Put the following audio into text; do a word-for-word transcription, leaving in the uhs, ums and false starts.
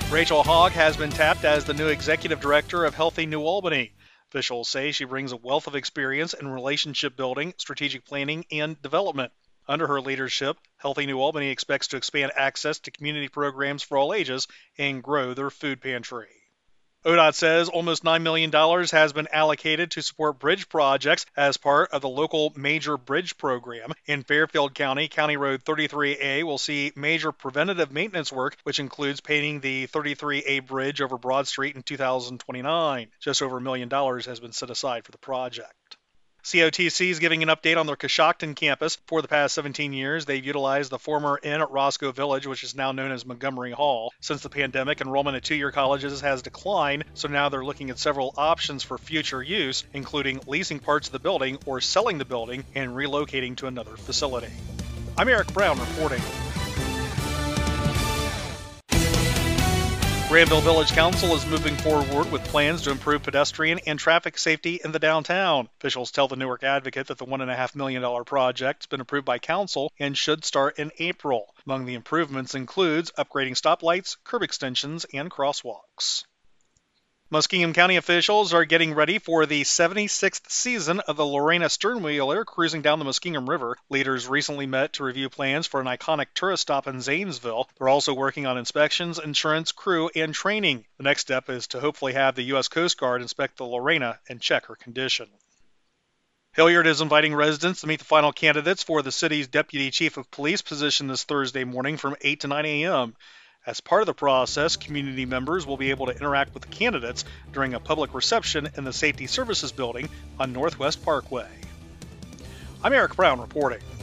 Rachel Hogg has been tapped as the new executive director of Healthy New Albany. Officials say she brings a wealth of experience in relationship building, strategic planning, and development. Under her leadership, Healthy New Albany expects to expand access to community programs for all ages and grow their food pantry. O D O T says almost nine million dollars has been allocated to support bridge projects as part of the local Major Bridge Program. In Fairfield County, County Road thirty-three A will see major preventative maintenance work, which includes painting the thirty-three A bridge over Broad Street in two thousand twenty-nine. Just over a million dollars has been set aside for the project. C O T C is giving an update on their Coshocton campus. For the past seventeen years, they've utilized the former Inn at Roscoe Village, which is now known as Montgomery Hall. Since the pandemic, enrollment at two-year colleges has declined, so now they're looking at several options for future use, including leasing parts of the building or selling the building and relocating to another facility. I'm Eric Brown reporting. Granville Village Council is moving forward with plans to improve pedestrian and traffic safety in the downtown. Officials tell the Newark Advocate that the one point five million dollars project has been approved by council and should start in April. Among the improvements includes upgrading stoplights, curb extensions, and crosswalks. Muskingum County officials are getting ready for the seventy-sixth season of the Lorena Sternwheeler cruising down the Muskingum River. Leaders recently met to review plans for an iconic tourist stop in Zanesville. They're also working on inspections, insurance, crew, and training. The next step is to hopefully have the U S Coast Guard inspect the Lorena and check her condition. Hilliard is inviting residents to meet the final candidates for the city's Deputy Chief of Police position this Thursday morning from eight to nine a.m. As part of the process, community members will be able to interact with the candidates during a public reception in the Safety Services Building on Northwest Parkway. I'm Eric Brown reporting.